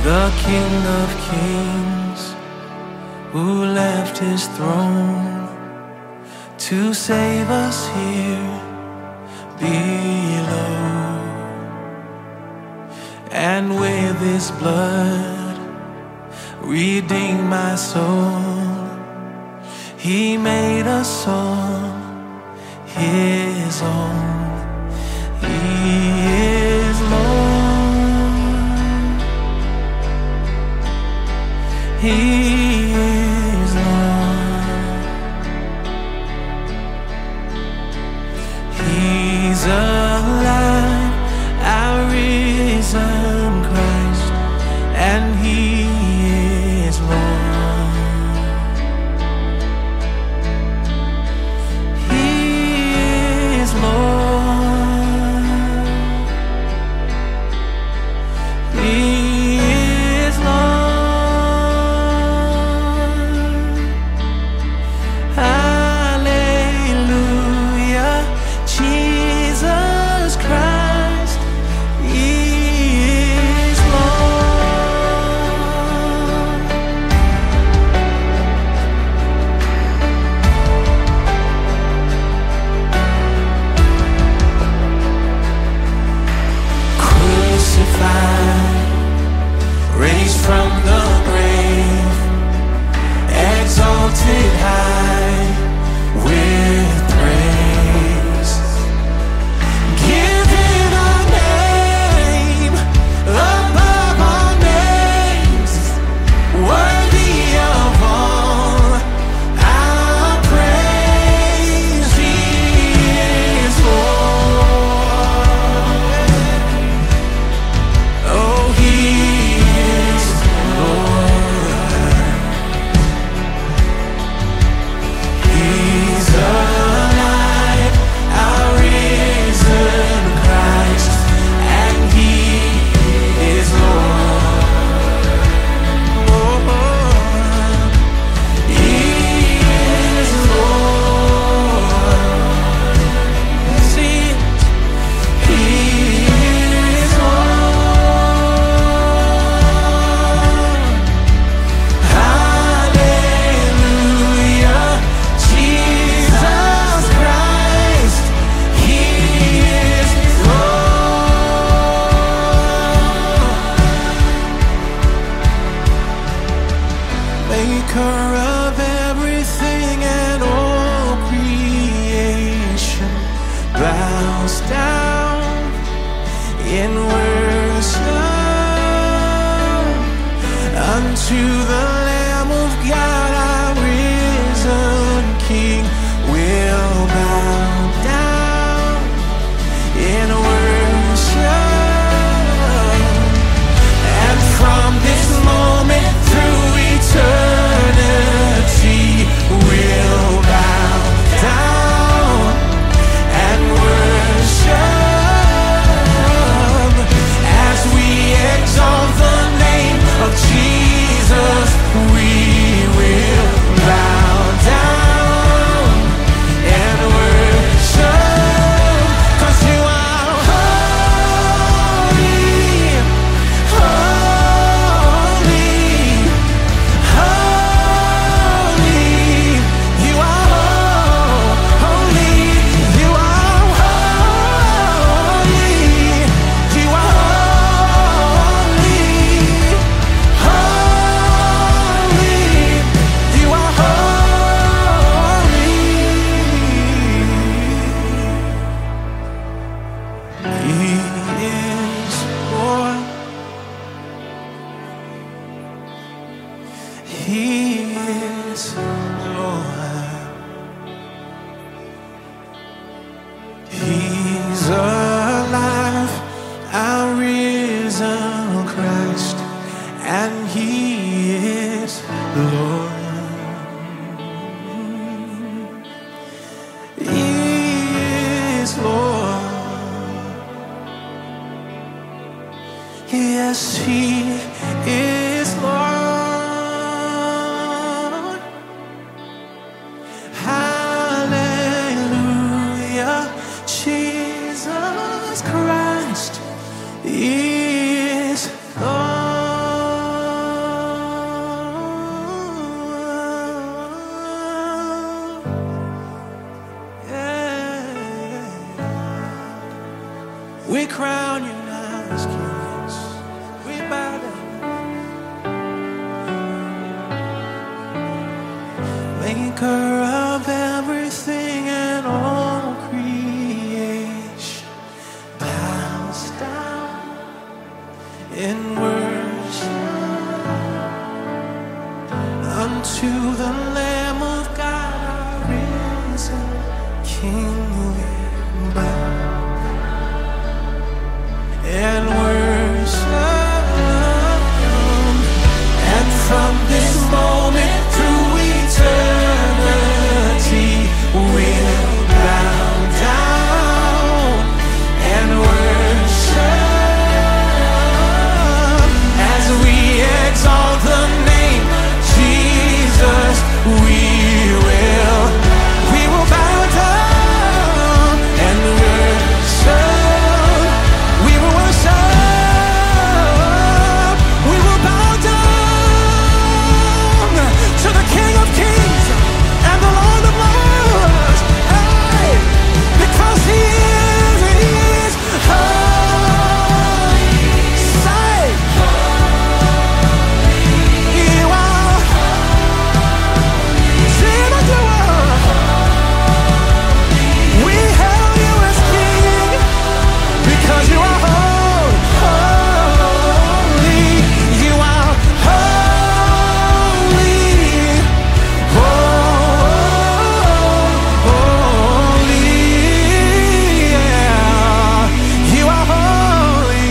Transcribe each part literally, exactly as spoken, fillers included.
the King of Kings, who left his throne to save us here below. And with his blood redeemed my soul. He made us all his own. He is Lord. He is Lord. He's alive, our risen Christ, and he is Lord. He is Lord. He is Lord. Hallelujah, Jesus Christ, he is Lord. Crucified, raised from the grave, exalted high with praise, given a name above all names, worthy of all our praise. He is Lord. Oh, he is Lord. He's alive, our risen Christ, and he is Lord. Oh, he is Lord. See, he is Lord. Hallelujah, Jesus Christ, he is Lord. Maker of everything and all creation bows down in worship unto the Lamb of God, our risen King. Will bow down in worship, and from this moment through eternity, we'll bow down and worship as we exalt the name of Jesus. We will bow down and worship, 'cause you are holy, holy, holy. You are holy. You are holy. You are holy, holy. You are holy. He is Lord. He is Lord. He's alive, our risen Christ, and he is Lord. He is Lord. Yes, he is Lord. Hallelujah, Jesus Christ is Lord. as kings. We bow down. Maker of everything and all creation bows down in worship unto the Lamb of God, our risen King. We bow and worship, and from this moment through eternity we'll bow down and worship as we exalt the name Jesus. We will, we will bow down and worship. We will worship. We will bow down to the King of Kings and the Lord of Lords. Hey, because He is, He is holy. Say, you are. Sing what you are. We hail you as King because you are holy. Holy. You are holy. Holy. Yeah. You are holy.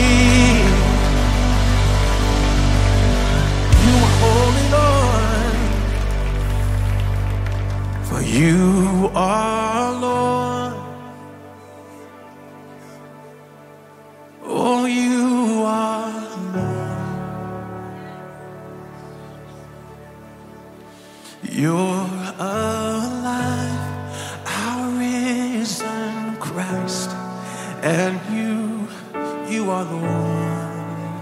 You are holy, Lord. For you are Lord. Oh, you are Lord. You're alive, our risen Christ, and you, you are the one.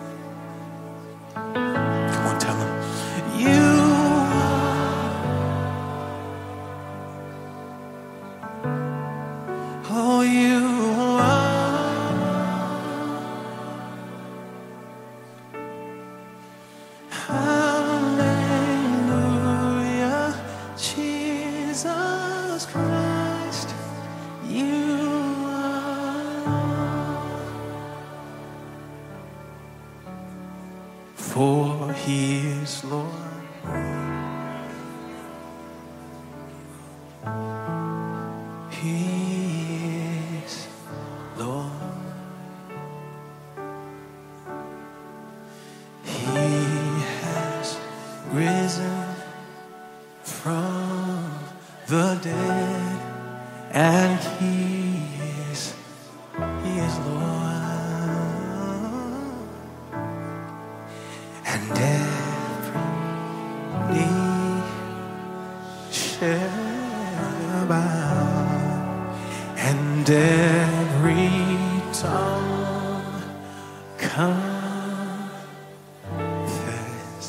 Come on, tell him. You Oh, you are. Hallelujah, Jesus Christ, you are. For He is Lord. He is Lord. He has risen from the dead, and He is, He is Lord. And every knee shall bow, and every tongue confess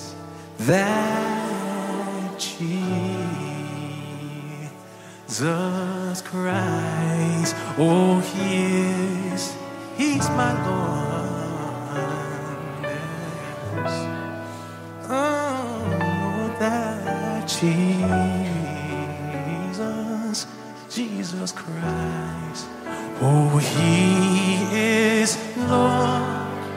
that Jesus Christ, oh, He is, He's my Lord. Yes. Oh, that Jesus, Jesus Christ, oh, He is Lord.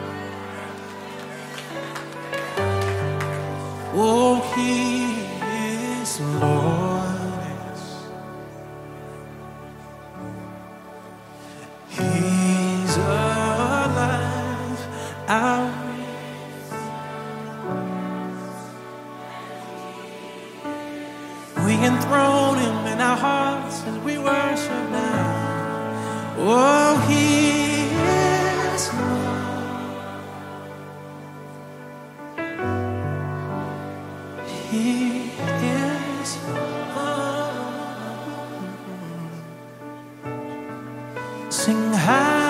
Oh, He is Lord. He's alive, our we enthrone Him in our hearts as we worship now. Oh, He is Lord. He is Lord. Sing high.